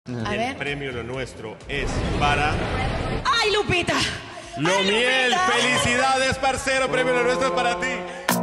Y el premio Lo Nuestro es para... ¡Ay, Lupita! Lomiel. Lupita. ¡Felicidades, parcero! Premio Lo Nuestro es para ti.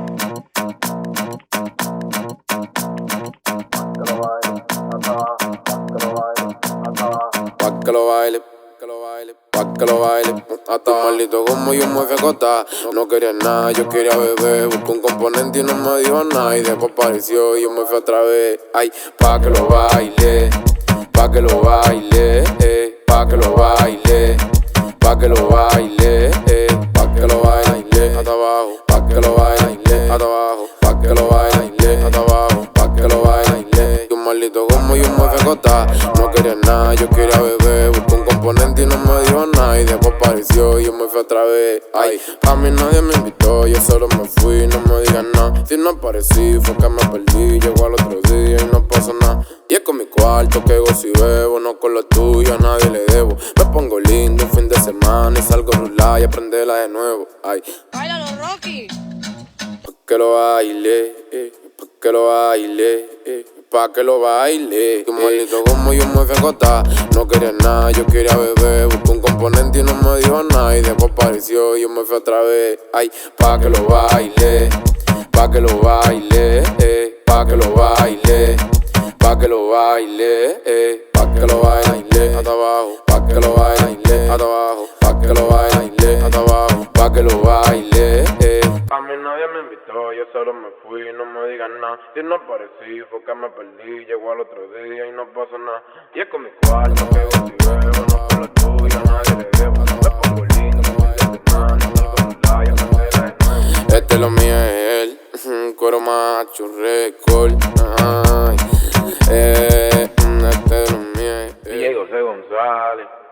Pa' que lo baile, pa' que lo baile. Hasta maldito como yo me fui a acostar. No quería nada, yo quería beber. Busqué un componente y no me dijo nada. Y después apareció y yo me fui otra vez. Ay, pa' que lo baile, pa' que lo baile, pa' que lo baile, pa' que lo baile, pa' que lo baile, hasta abajo, pa' que lo baile, hasta abajo, pa' que lo baile, hasta abajo, pa' que lo baile. Y un maldito como yo me fui a acostar. No quería nada, yo quería beber. Busqué un componente y no me dijo nada. Y después apareció y yo me fui otra vez. Ay, a mí nadie me invitó, yo solo me fui, no me digan nada. Si no aparecí fue que me perdí. Llegó al otro día y no pasó nada. Y es con mi cuarto que gozo y bebo. No con lo tuyo, a nadie le debo. Me pongo lindo un fin de semana y salgo a rular y a prenderla de nuevo. Ay, ¡Báilalo, Rocky! pa' que lo baile, pa' que lo baile, pa' que lo baile. Tu maldito como yo me fui a acostar. No quería nada, yo quería beber. Busqué un componente y no me dijo nada. Y después apareció y yo me fui otra vez. Ay, pa' que lo baile, pa' que lo baile, pa' que lo baile, pa' que lo baile, pa' que lo baile, hasta abajo, pa' que lo baile, hasta abajo, pa' que lo baile, hasta abajo, pa' que lo baile. A mí nadie me invitó, yo solo me fui, no me digan nada. Si no aparecí fue que me perdí, llegó al otro día y no pasó nada. Y es con mi cuarto que gozo y bebo, no con lo tuyo, a nadie le debo. Me pongo lindo, fin de semana, salgo a rular y a prenderla de nuevo. Este lo mío es él, cuero macho, récord, ay. Este lo mío es él. Diego C. González.